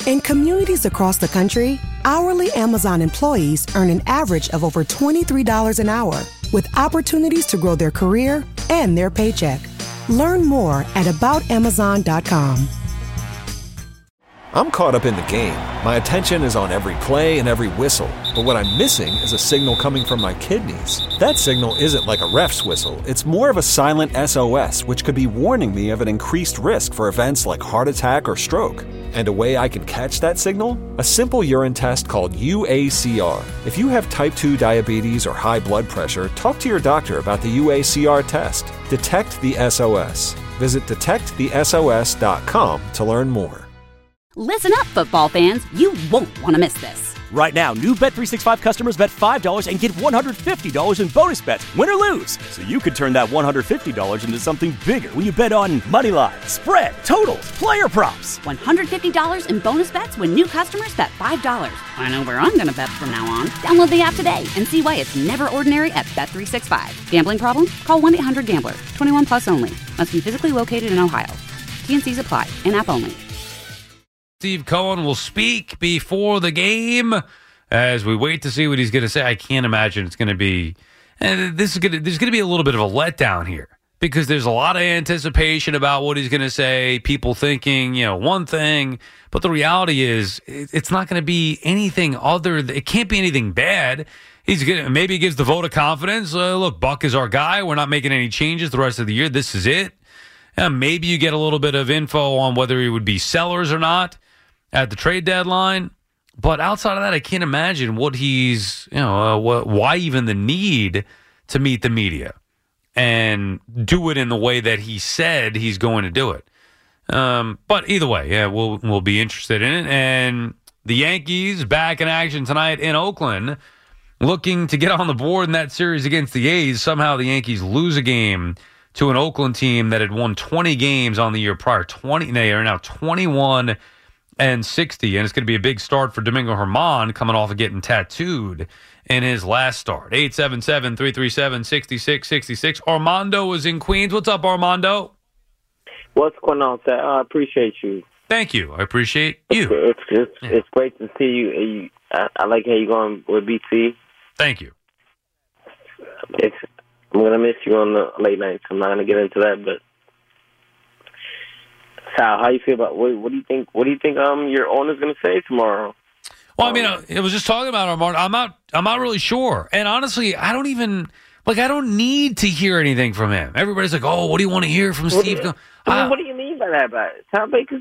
In communities across the country, hourly Amazon employees earn an average of over $23 an hour, with opportunities to grow their career and their paycheck. Learn more at aboutamazon.com. I'm caught up in the game. My attention is on every play and every whistle. But what I'm missing is a signal coming from my kidneys. That signal isn't like a ref's whistle. It's more of a silent SOS, which could be warning me of an increased risk for events like heart attack or stroke. And a way I can catch that signal? A simple urine test called UACR. If you have type 2 diabetes or high blood pressure, talk to your doctor about the UACR test. Detect the SOS. Visit detectthesos.com to learn more. Listen up, football fans. You won't want to miss this. Right now, new Bet365 customers bet $5 and get $150 in bonus bets, win or lose. So you could turn that $150 into something bigger when you bet on money line, spread, totals, player props. $150 in bonus bets when new customers bet $5. I know where I'm going to bet from now on. Download the app today and see why it's never ordinary at Bet365. Gambling problem? Call 1-800-GAMBLER. 21 plus only. Must be physically located in Ohio. T&Cs apply. In-app only. Steve Cohen will speak before the game as we wait to see what he's going to say. I can't imagine it's going to be there's going to be a little bit of a letdown here because there's a lot of anticipation about what he's going to say, people thinking, one thing, but the reality is it's not going to be anything other it can't be anything bad. Maybe he gives the vote of confidence. Look, Buck is our guy. We're not making any changes the rest of the year. This is it. Maybe you get a little bit of info on whether he would be sellers or not at the trade deadline. But outside of that, I can't imagine what he's, why even the need to meet the media and do it in the way that he said he's going to do it. But either way, we'll be interested in it. And the Yankees back in action tonight in Oakland, looking to get on the board in that series against the A's. Somehow the Yankees lose a game to an Oakland team that had won 20 games on the year prior. They are now 21-60, and it's going to be a big start for Domingo Germán coming off of getting tattooed in his last start. 877-337-6666. Armando is in Queens. What's up, Armando? What's going on, sir? I appreciate you. Thank you. I appreciate you. It's great to see you. I like how you're going with BT. Thank you. I'm going to miss you on the late nights. I'm not going to get into that, but Sal, how you feel about what do you think? What do you think your owner's going to say tomorrow? Well, I mean, I was just talking about Armando. I'm not really sure, and honestly, I don't need to hear anything from him. Everybody's like, "Oh, what do you want to hear from Steve?" What do you mean by that? Sal, because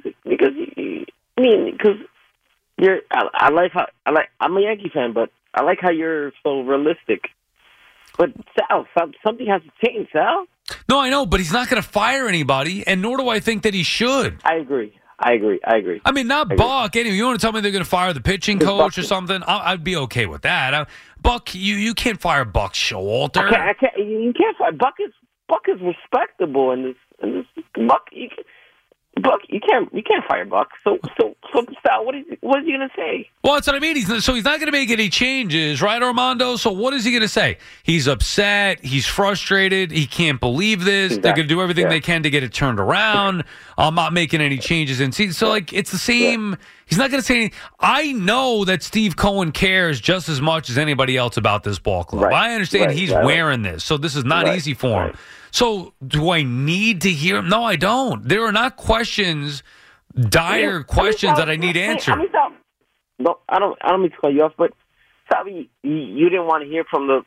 you're. I'm a Yankee fan, but I like how you're so realistic. But Sal, something has to change, Sal. No, I know, but he's not going to fire anybody, and nor do I think that he should. I agree. I mean, not Buck. Anyway, you want to tell me they're going to fire the pitching coach or something? I'd be okay with that. Buck, you can't fire Buck Showalter. I can't. You can't fire Buck. Buck is respectable, and this Buck. Buck, you can't fire Buck. So Sal, what is he going to say? Well, that's what I mean. He's not going to make any changes, right, Armando? So what is he going to say? He's upset. He's frustrated. He can't believe this. Exactly. They're going to do everything they can to get it turned around. I'm not making any changes in season. So it's the same. Yeah. He's not going to say anything. I know that Steve Cohen cares just as much as anybody else about this ball club. Right. I understand he's wearing this, so this is not easy for him. Right. So do I need to hear him? No, I don't. There are not dire questions that I need answered. No, I don't mean to cut you off, but Salvi, you didn't want to hear from him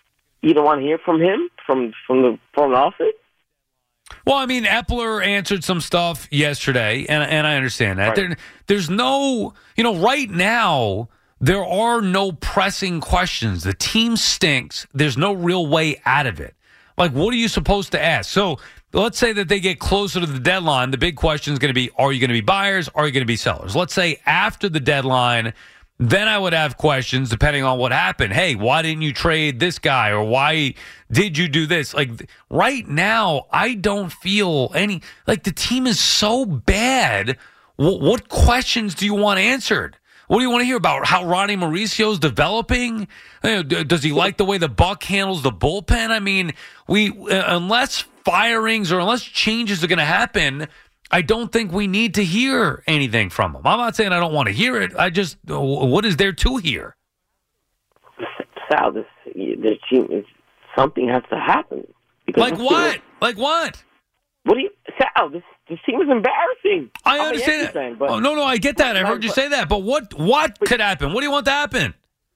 from the front office? Well, I mean, Epler answered some stuff yesterday, and I understand that. Right. There's no, right now, there are no pressing questions. The team stinks. There's no real way out of it. Like, what are you supposed to ask? So let's say that they get closer to the deadline. The big question is going to be, are you going to be buyers? Are you going to be sellers? Let's say after the deadline, then I would have questions depending on what happened. Hey, why didn't you trade this guy? Or why did you do this? Like, right now, I don't feel any, like, the team is so bad. What questions do you want answered? What do you want to hear about? How Ronnie Mauricio's developing? Does he like the way the Buck handles the bullpen? I mean, unless firings or unless changes are going to happen, I don't think we need to hear anything from him. I'm not saying I don't want to hear it. I just, what is there to hear? Sal, this team is, something has to happen. Like what? Like what? What do you, Sal? This team is embarrassing. I understand that. Fan, but, no, I get that. I heard you say that. But what could happen? What do you want to happen?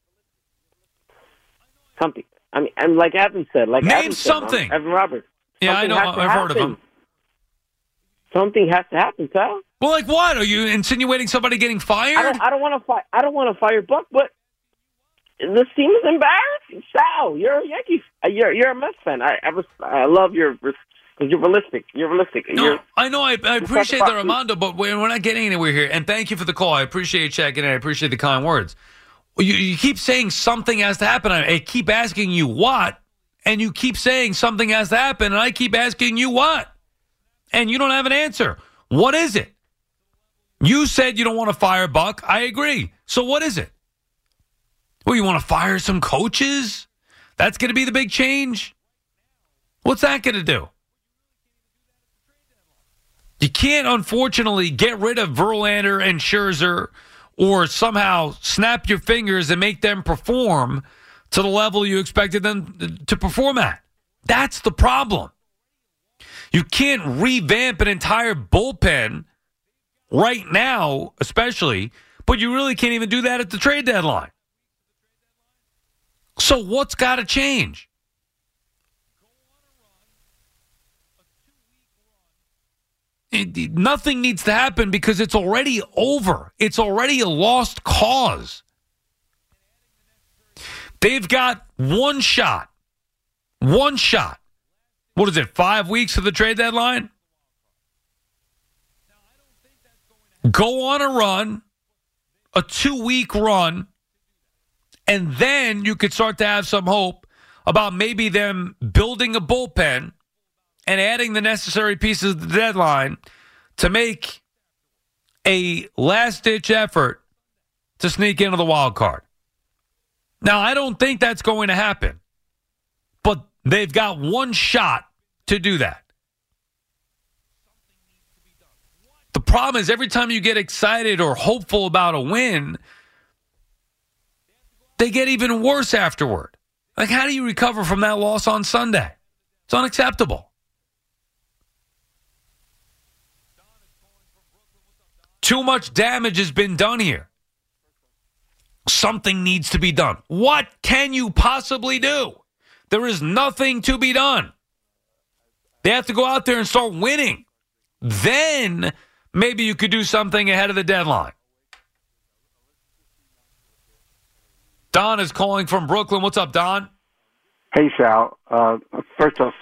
Something. I mean, and like Evan said, Name something. Evan Roberts. Yeah, I know. I've heard of him. Something has to happen, Sal. Well, like what? Are you insinuating somebody getting fired? I don't want to fire. I don't want to fire Buck, but this team is embarrassing. Sal, you're a Yankees. You're a Mets fan. I love your. Because you're realistic. You're realistic. No, I know. I appreciate the Armando, but we're not getting anywhere here. And thank you for the call. I appreciate checking in. I appreciate the kind words. You keep saying something has to happen. I keep asking you what, and you keep saying something has to happen, and I keep asking you what. And you don't have an answer. What is it? You said you don't want to fire Buck. I agree. So what is it? Well, you want to fire some coaches? That's going to be the big change? What's that going to do? You can't, unfortunately, get rid of Verlander and Scherzer or somehow snap your fingers and make them perform to the level you expected them to perform at. That's the problem. You can't revamp an entire bullpen right now, especially, but you really can't even do that at the trade deadline. So what's got to change? Nothing needs to happen because it's already over. It's already a lost cause. They've got one shot. One shot. What is it, 5 weeks to the trade deadline? Go on a run, a 2-week run, and then you could start to have some hope about maybe them building a bullpen and adding the necessary pieces of the deadline to make a last-ditch effort to sneak into the wild card. Now, I don't think that's going to happen, but they've got one shot to do that. The problem is every time you get excited or hopeful about a win, they get even worse afterward. Like, how do you recover from that loss on Sunday? It's unacceptable. Too much damage has been done here. Something needs to be done. What can you possibly do? There is nothing to be done. They have to go out there and start winning. Then maybe you could do something ahead of the deadline. Don is calling from Brooklyn. What's up, Don? Hey, Sal. First off,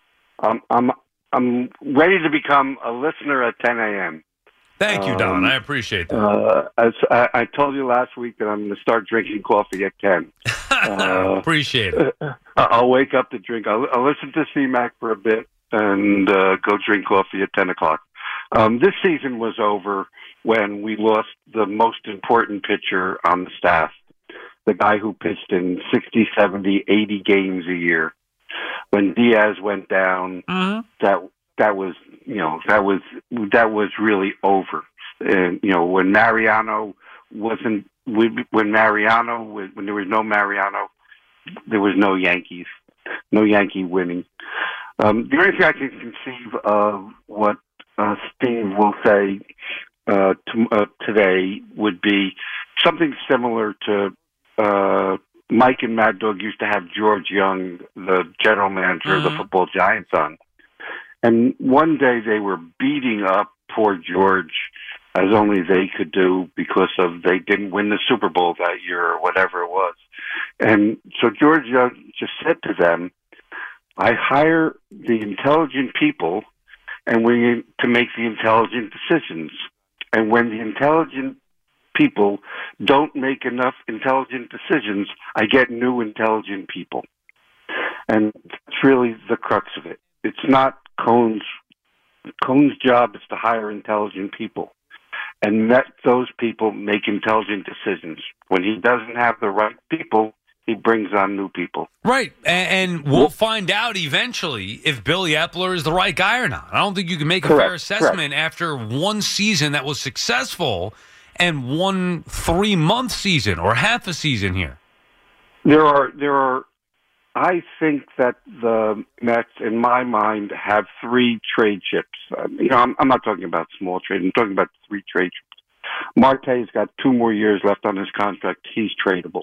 I'm ready to become a listener at 10 a.m. Thank you, Don. I appreciate that. As I told you last week that I'm going to start drinking coffee at 10. Appreciate it. I'll wake up to drink. I'll listen to CMAC for a bit and go drink coffee at 10 o'clock. This season was over when we lost the most important pitcher on the staff, the guy who pitched in 60, 70, 80 games a year. When Diaz went down, that was really over. And when Mariano when there was no Mariano, there was no Yankees, no Yankee winning. The only thing I can conceive of what Steve will say today would be something similar to Mike and Mad Dog used to have George Young, the general manager of the football Giants, on. And one day they were beating up poor George as only they could do because they didn't win the Super Bowl that year or whatever it was. And so George Young just said to them, I hire the intelligent people and to make the intelligent decisions. And when the intelligent people don't make enough intelligent decisions, I get new intelligent people. And that's really the crux of it. It's not Cohn's job is to hire intelligent people and let those people make intelligent decisions. When he doesn't have the right people, he brings on new people. Right, and we'll find out eventually if Billy Epler is the right guy or not. I don't think you can make a fair assessment after one season that was successful and one 3-month season or half a season here. There are. I think that the Mets, in my mind, have 3 trade chips. I'm not talking about small trade. I'm talking about 3 trade chips. Marte's got 2 more years left on his contract. He's tradable.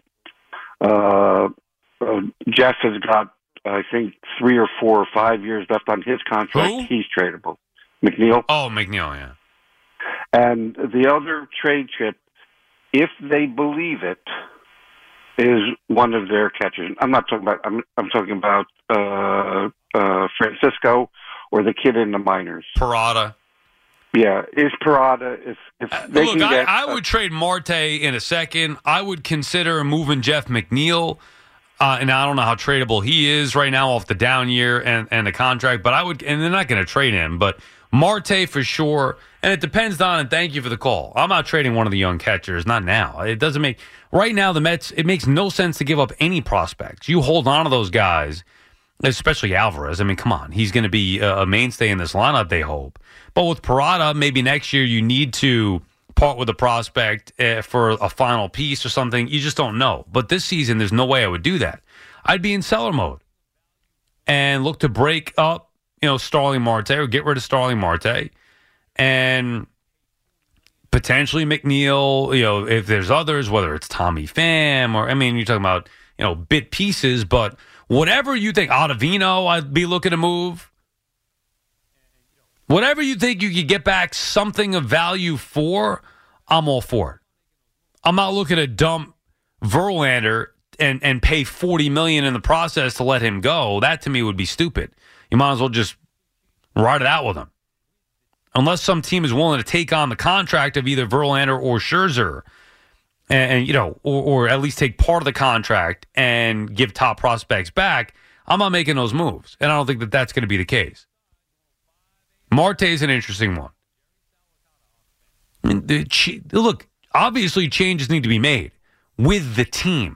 Jeff has got, I think, 3 or 4 or 5 years left on his contract. Who? He's tradable. McNeil. Oh, McNeil, yeah. And the other trade chip, if they believe it, is one of their catchers. I'm not talking about. I'm talking about Francisco or the kid in the minors. Parada. Yeah, is Parada. If they look, can get, I would trade Marte in a second. I would consider moving Jeff McNeil, and I don't know how tradable he is right now off the down year and the contract. But I would, and they're not going to trade him. But Marte for sure. And it depends, Don, and thank you for the call. I'm not trading one of the young catchers, not now. It doesn't make right now the Mets. It makes no sense to give up any prospects. You hold on to those guys, especially Alvarez. I mean, come on, he's going to be a mainstay in this lineup. They hope. But with Parada, maybe next year you need to part with a prospect for a final piece or something. You just don't know. But this season, there's no way I would do that. I'd be in seller mode and look to break up, Starling Marte or get rid of Starling Marte and potentially McNeil, if there's others, whether it's Tommy Pham or, you're talking about, bit pieces, but whatever you think, Ottavino, I'd be looking to move. Whatever you think you could get back something of value for, I'm all for it. I'm not looking to dump Verlander and pay $40 million in the process to let him go. That to me would be stupid. You might as well just ride it out with him. Unless some team is willing to take on the contract of either Verlander or Scherzer, or at least take part of the contract and give top prospects back, I'm not making those moves. And I don't think that that's going to be the case. Marte is an interesting one. Look, obviously changes need to be made with the team.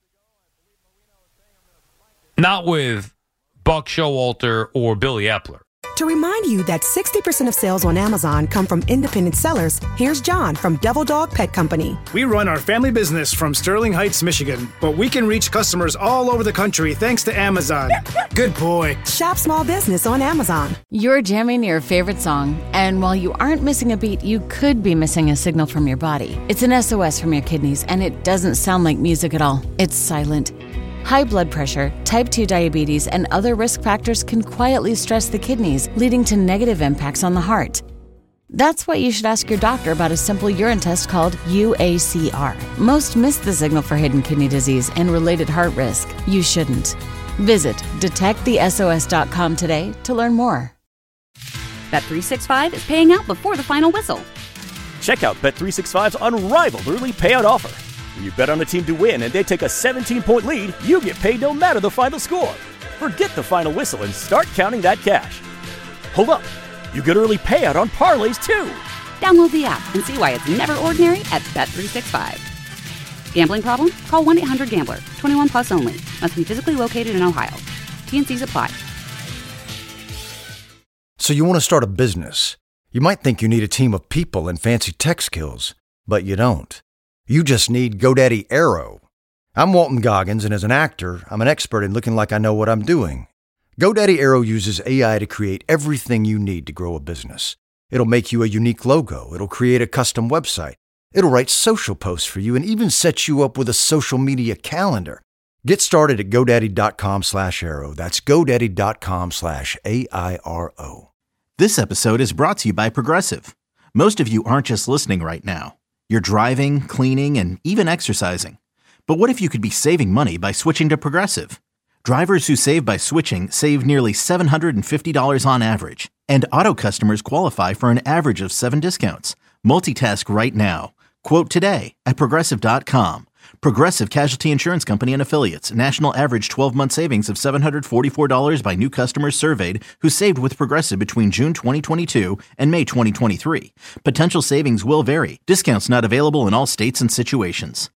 Not with Buck Showalter or Billy Epler. To remind you that 60% of sales on Amazon come from independent sellers, here's John from Devil Dog Pet Company. We run our family business from Sterling Heights, Michigan, but we can reach customers all over the country thanks to Amazon. Good boy. Shop small business on Amazon. You're jamming your favorite song, and while you aren't missing a beat, you could be missing a signal from your body. It's an SOS from your kidneys, and it doesn't sound like music at all. It's silent. High blood pressure, type 2 diabetes, and other risk factors can quietly stress the kidneys, leading to negative impacts on the heart. That's why you should ask your doctor about a simple urine test called UACR. Most miss the signal for hidden kidney disease and related heart risk. You shouldn't. Visit detectthesos.com today to learn more. Bet365 is paying out before the final whistle. Check out Bet365's unrivaled early payout offer. When you bet on a team to win and they take a 17-point lead, you get paid no matter the final score. Forget the final whistle and start counting that cash. Hold up. You get early payout on parlays, too. Download the app and see why it's never ordinary at Bet365. Gambling problem? Call 1-800-GAMBLER. 21 plus only. Must be physically located in Ohio. T&Cs apply. So you want to start a business. You might think you need a team of people and fancy tech skills, but you don't. You just need GoDaddy Aero. I'm Walton Goggins, and as an actor, I'm an expert in looking like I know what I'm doing. GoDaddy Aero uses AI to create everything you need to grow a business. It'll make you a unique logo. It'll create a custom website. It'll write social posts for you and even set you up with a social media calendar. Get started at GoDaddy.com/Aero. That's GoDaddy.com/AIRO. This episode is brought to you by Progressive. Most of you aren't just listening right now. You're driving, cleaning, and even exercising. But what if you could be saving money by switching to Progressive? Drivers who save by switching save nearly $750 on average. And auto customers qualify for an average of 7 discounts. Multitask right now. Quote today at Progressive.com. Progressive Casualty Insurance Company and Affiliates. National average 12-month savings of $744 by new customers surveyed who saved with Progressive between June 2022 and May 2023. Potential savings will vary. Discounts not available in all states and situations.